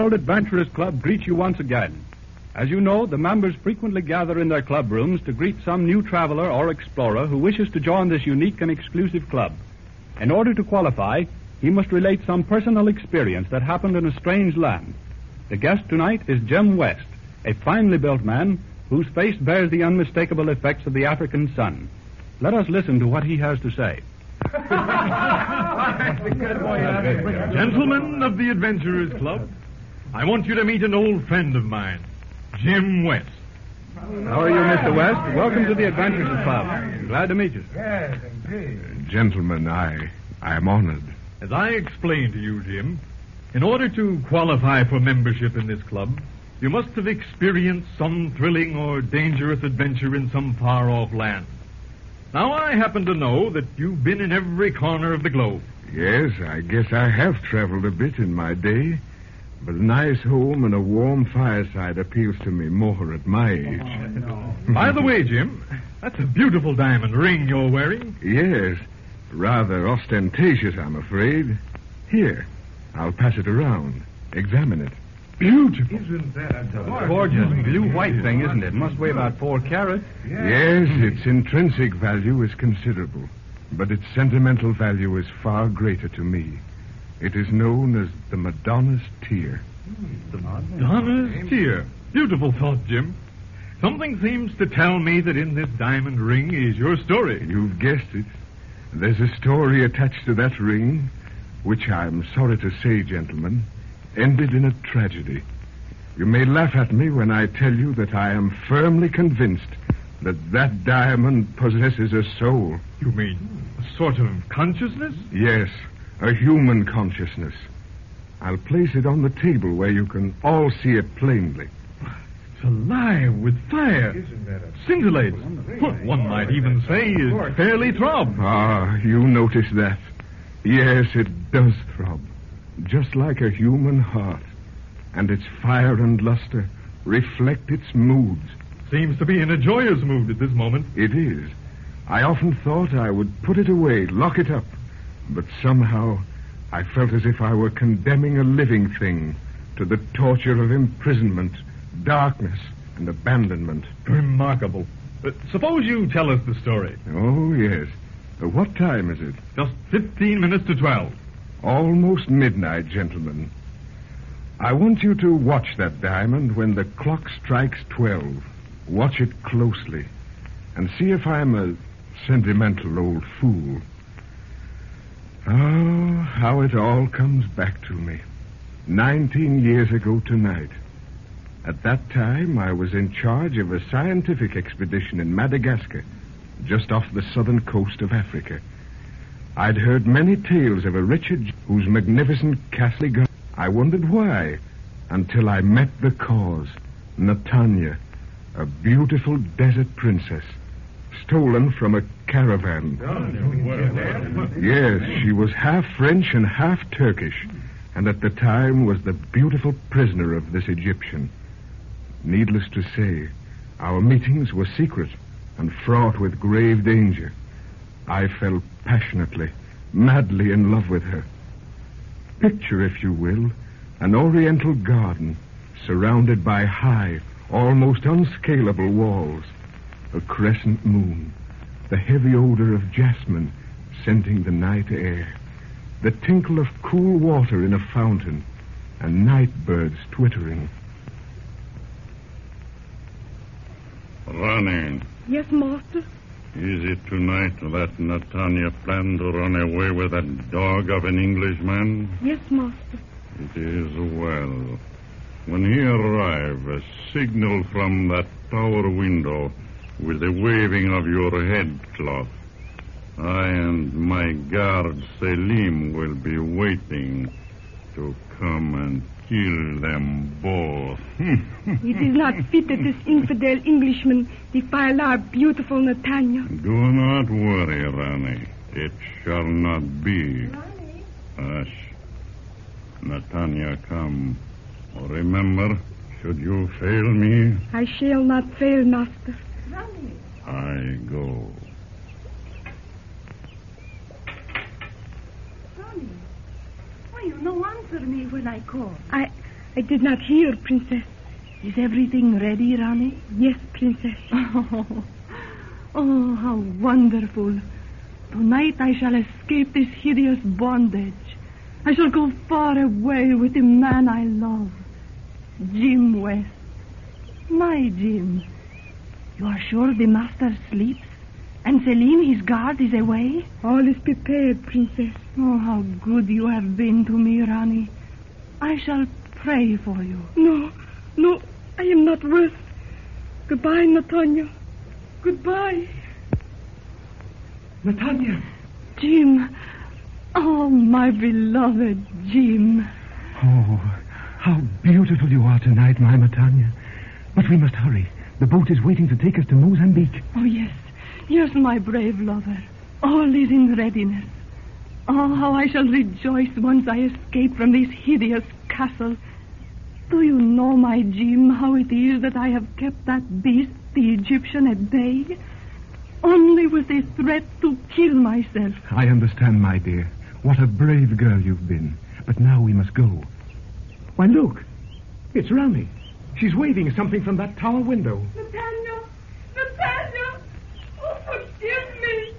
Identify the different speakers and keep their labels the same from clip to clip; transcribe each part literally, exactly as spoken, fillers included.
Speaker 1: World Adventurers Club greets you once again. As you know, the members frequently gather in their club rooms to greet some new traveler or explorer who wishes to join this unique and exclusive club. In order to qualify, he must relate some personal experience that happened in a strange land. The guest tonight is Jim West, a finely built man whose face bears the unmistakable effects of the African sun. Let us listen to what he has to say.
Speaker 2: Gentlemen of the Adventurers Club, I want you to meet an old friend of mine, Jim West.
Speaker 1: How are you, Mister West? Welcome to the Adventurers Club. Glad to meet you.
Speaker 3: Yes, indeed.
Speaker 4: Uh, gentlemen, I, I am honored.
Speaker 2: As I explained to you, Jim, in order to qualify for membership in this club, you must have experienced some thrilling or dangerous adventure in some far-off land. Now, I happen to know that you've been in every corner of the globe.
Speaker 4: Yes, I guess I have traveled a bit in my day, but a nice home and a warm fireside appeals to me more at my age.
Speaker 2: Oh, no. By the way, Jim, that's a beautiful diamond ring you're wearing.
Speaker 4: Yes, rather ostentatious, I'm afraid. Here, I'll pass it around. Examine it.
Speaker 2: Beautiful.
Speaker 3: Isn't that a
Speaker 1: Gorgeous blue-white thing, isn't it? Must weigh about four carats.
Speaker 4: Yes, its intrinsic value is considerable, but its sentimental value is far greater to me. It is known as the Madonna's Tear.
Speaker 2: The Madonna's Tear. Beautiful thought, Jim. Something seems to tell me that in this diamond ring is your story.
Speaker 4: You've guessed it. There's a story attached to that ring, which I'm sorry to say, gentlemen, ended in a tragedy. You may laugh at me when I tell you that I am firmly convinced that that diamond possesses a soul.
Speaker 2: You mean a sort of consciousness?
Speaker 4: Yes, a human consciousness. I'll place it on the table where you can all see it plainly.
Speaker 2: It's alive with fire.
Speaker 3: Isn't that a...
Speaker 2: Scintillates. Well, one might even say it fairly throbs.
Speaker 4: Ah, you notice that. Yes, it does throb, just like a human heart. And its fire and luster reflect its moods.
Speaker 2: Seems to be in a joyous mood at this moment.
Speaker 4: It is. I often thought I would put it away, lock it up. But somehow I felt as if I were condemning a living thing to the torture of imprisonment, darkness, and abandonment.
Speaker 2: Remarkable. But suppose you tell us the story.
Speaker 4: Oh, yes. Uh, what time is it?
Speaker 2: Just fifteen minutes to twelve.
Speaker 4: Almost midnight, gentlemen. I want you to watch that diamond when the clock strikes twelve. Watch it closely and see if I'm a sentimental old fool. Oh, how it all comes back to me. Nineteen years ago tonight. At that time, I was in charge of a scientific expedition in Madagascar, just off the southern coast of Africa. I'd heard many tales of a Richard whose magnificent castle. I wondered why, until I met the cause, Natanya, a beautiful desert princess, stolen from a caravan. Yes, she was half French and half Turkish, and at the time was the beautiful prisoner of this Egyptian. Needless to say, our meetings were secret and fraught with grave danger. I fell passionately, madly in love with her. Picture, if you will, an oriental garden surrounded by high, almost unscalable walls, a crescent moon, the heavy odor of jasmine scenting the night air, the tinkle of cool water in a fountain, and night birds twittering.
Speaker 5: Ronnie.
Speaker 6: Yes, master?
Speaker 5: Is it tonight that Natanya planned to run away with that dog of an Englishman?
Speaker 6: Yes, master.
Speaker 5: It is well. When he arrives, a signal from that tower window with the waving of your headcloth. I and my guard Selim will be waiting to come and kill them both.
Speaker 6: It is not fit that this infidel Englishman defile our beautiful Natanya.
Speaker 5: Do not worry, Rani. It shall not be.
Speaker 6: Rani?
Speaker 5: Hush. Natanya, come. Remember, should you fail me,
Speaker 6: I shall not fail, master.
Speaker 7: Rani.
Speaker 5: I go.
Speaker 7: Rani, why you no answer me when I call?
Speaker 6: I I did not hear, Princess.
Speaker 7: Is everything ready, Rani?
Speaker 6: Yes, Princess.
Speaker 7: Oh, oh, how wonderful. Tonight I shall escape this hideous bondage. I shall go far away with the man I love. Jim West. My Jim. You are sure the master sleeps? And Selim, his guard, is away?
Speaker 6: All is prepared, Princess.
Speaker 7: Oh, how good you have been to me, Rani. I shall pray for you.
Speaker 6: No, no, I am not worth. Goodbye, Natanya. Goodbye.
Speaker 4: Natanya.
Speaker 7: Jim. Oh, my beloved Jim.
Speaker 4: Oh, how beautiful you are tonight, my Natanya. But we must hurry. The boat is waiting to take us to Mozambique.
Speaker 7: Oh, yes. Yes, my brave lover. All is in readiness. Oh, how I shall rejoice once I escape from this hideous castle. Do you know, my Jim, how it is that I have kept that beast, the Egyptian, at bay? Only with the threat to kill myself.
Speaker 4: I understand, my dear. What a brave girl you've been. But now we must go. Why, look. It's Rani. She's waving something from that tower window.
Speaker 6: Natanya! Natanya! Oh, forgive me!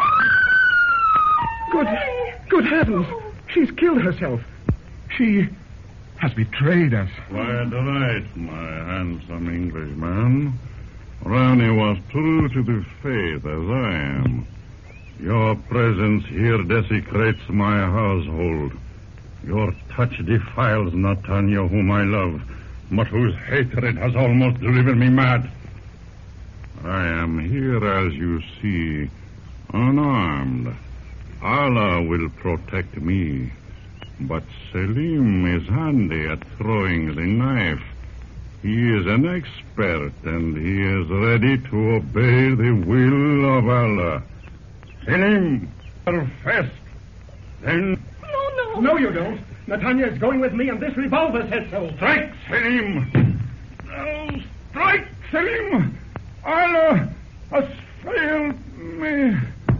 Speaker 4: Good, good heavens. She's killed herself. She has betrayed us.
Speaker 5: Quite right, my handsome Englishman. Rani was true to the faith as I am. Your presence here desecrates my household. Your touch defiles Natanya, whom I love, but whose hatred has almost driven me mad. I am here, as you see, unarmed. Allah will protect me, but Selim is handy at throwing the knife. He is an expert, and he is ready to obey the will of Allah. Selim, first, then...
Speaker 6: No, no.
Speaker 4: No, you don't. Natanya is going with me, and this revolver says so.
Speaker 5: Strike, Selim! No, strike, Selim! Allah has failed me.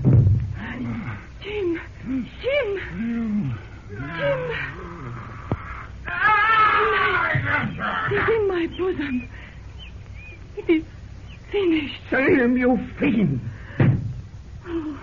Speaker 6: Jim! Jim! Jim! It is in my bosom. It is finished.
Speaker 4: Selim, you fiend!
Speaker 6: Oh.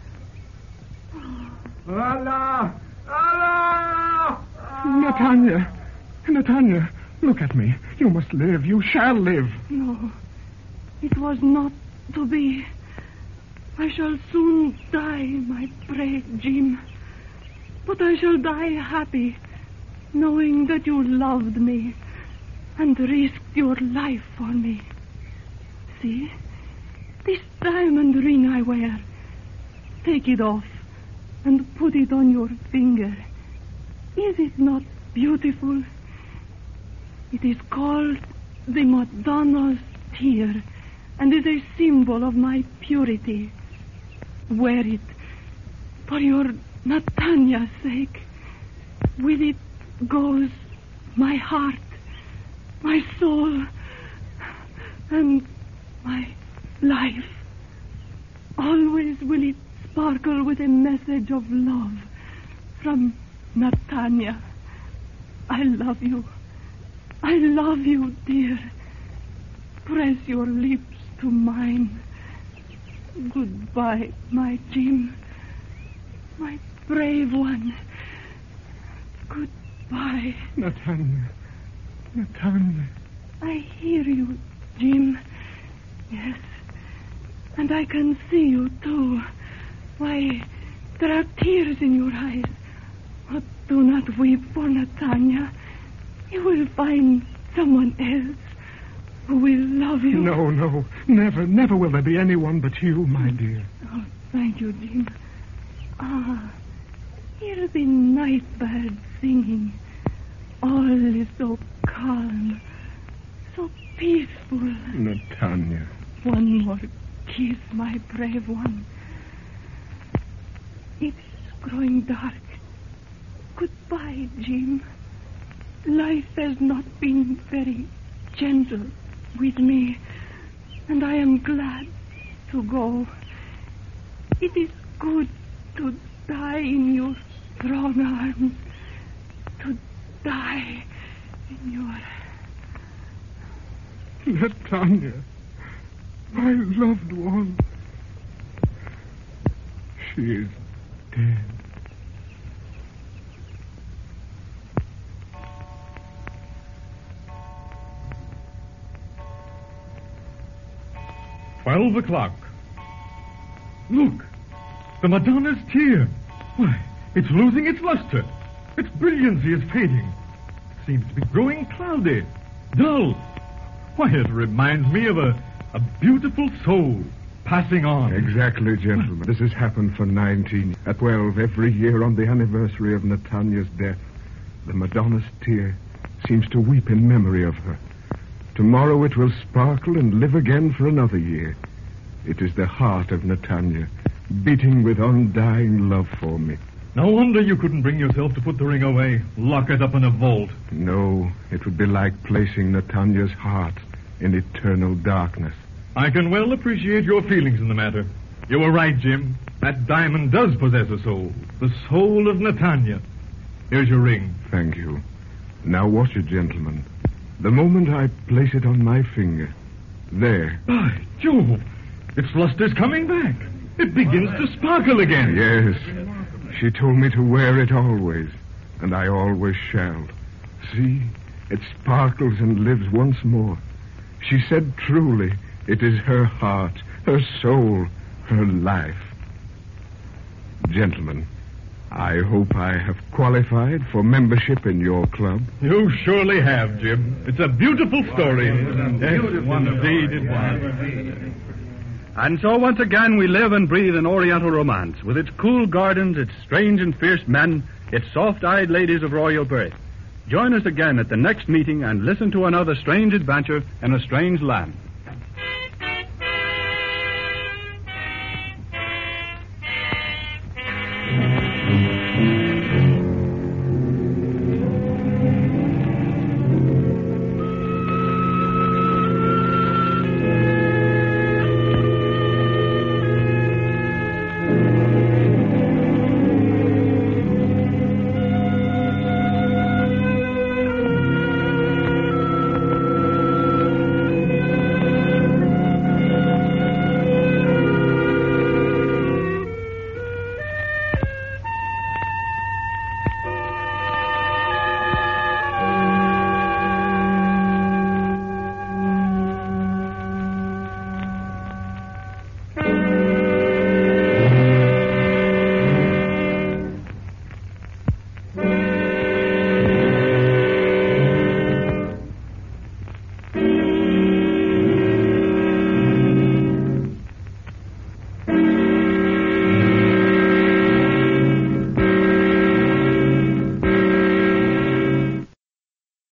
Speaker 4: Allah! Allah! Natanya! Natanya, look at me. You must live. You shall live.
Speaker 7: No, it was not to be. I shall soon die, my brave Jim. But I shall die happy, knowing that you loved me and risked your life for me. See, this diamond ring I wear. Take it off and put it on your finger. Is it not beautiful? It is called the Madonna's tear and is a symbol of my purity. Wear it for your Natanya's sake. With it goes my heart, my soul, and my life. Always will it sparkle with a message of love from Natanya. I love you. I love you, dear. Press your lips to mine. Goodbye, my Jim. My brave one. Goodbye.
Speaker 4: Natanya. Natanya.
Speaker 7: I hear you, Jim. Yes. And I can see you, too. Why, there are tears in your eyes. But do not weep for Natanya. You will find someone else who will love you.
Speaker 4: No, no. Never, never will there be anyone but you, my dear.
Speaker 7: Oh, thank you, Jim. Ah, hear the night birds singing. All is so calm, so peaceful.
Speaker 4: Natanya.
Speaker 7: One more kiss, my brave one. It's growing dark. Goodbye, Jim. Life has not been very gentle with me, and I am glad to go. It is good to die in your strong arms, to die Senor.
Speaker 4: Natanya, my loved one. She is dead.
Speaker 2: Twelve o'clock. Look, the Madonna's tear. Why, it's losing its luster. Its brilliancy is fading. It seems to be growing cloudy, dull. Why, it reminds me of a, a beautiful soul passing on.
Speaker 4: Exactly, gentlemen. This has happened for nineteen. At twelve, every year on the anniversary of Natanya's death, the Madonna's tear seems to weep in memory of her. Tomorrow it will sparkle and live again for another year. It is the heart of Natanya, beating with undying love for me.
Speaker 2: No wonder you couldn't bring yourself to put the ring away, lock it up in a vault.
Speaker 4: No, it would be like placing Natanya's heart in eternal darkness.
Speaker 2: I can well appreciate your feelings in the matter. You were right, Jim. That diamond does possess a soul. The soul of Natanya. Here's your ring.
Speaker 4: Thank you. Now watch it, gentlemen. The moment I place it on my finger, there.
Speaker 2: By Jove, its luster's coming back. It begins to sparkle again.
Speaker 4: Yes. She told me to wear it always, and I always shall. See, it sparkles and lives once more. She said truly, it is her heart, her soul, her life. Gentlemen, I hope I have qualified for membership in your club.
Speaker 2: You surely have, Jim. It's a beautiful story. Yes, indeed it was.
Speaker 1: And so once again we live and breathe an Oriental romance, with its cool gardens, its strange and fierce men, its soft-eyed ladies of royal birth. Join us again at the next meeting and listen to another strange adventure in a strange land.